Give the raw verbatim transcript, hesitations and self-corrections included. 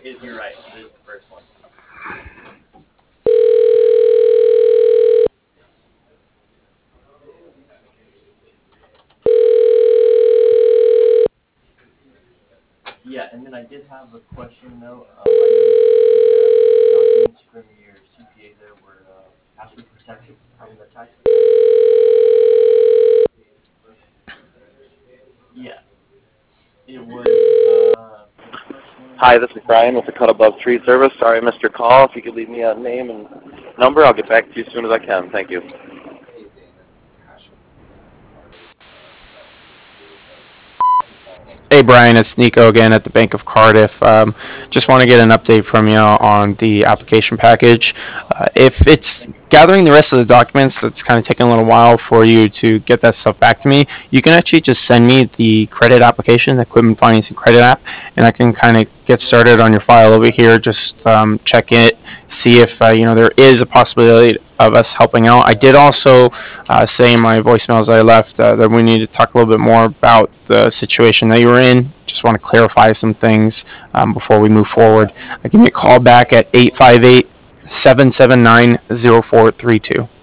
It, you're right. It is the first one. Yeah, and then I did have a question though. Um, I noticed the uh, documents from your C P A there were uh, password protected from the tax return. Yeah, it was. Uh, the first one. Hi, this is Brian with the Cut Above Tree Service. Sorry I missed your call. If you could leave me a name and number, I'll get back to you as soon as I can. Thank you. Hey Brian, it's Nico again at the Bank of Cardiff. Um, just want to get an update from you on the application package. Uh, if it's gathering the rest of the documents that's kind of taking a little while for you to get that stuff back to me, you can actually just send me the credit application, the equipment financing credit app, and I can kind of get started on your file over here. Just um, check it, see if uh, you know there is a possibility of us helping out. I did also uh, say in my voicemails that I left uh, that we need to talk a little bit more about the situation that you were in. Just want to clarify some things um, before we move forward. Uh, give me a call back at eight five eight, seven seven nine, zero four three two.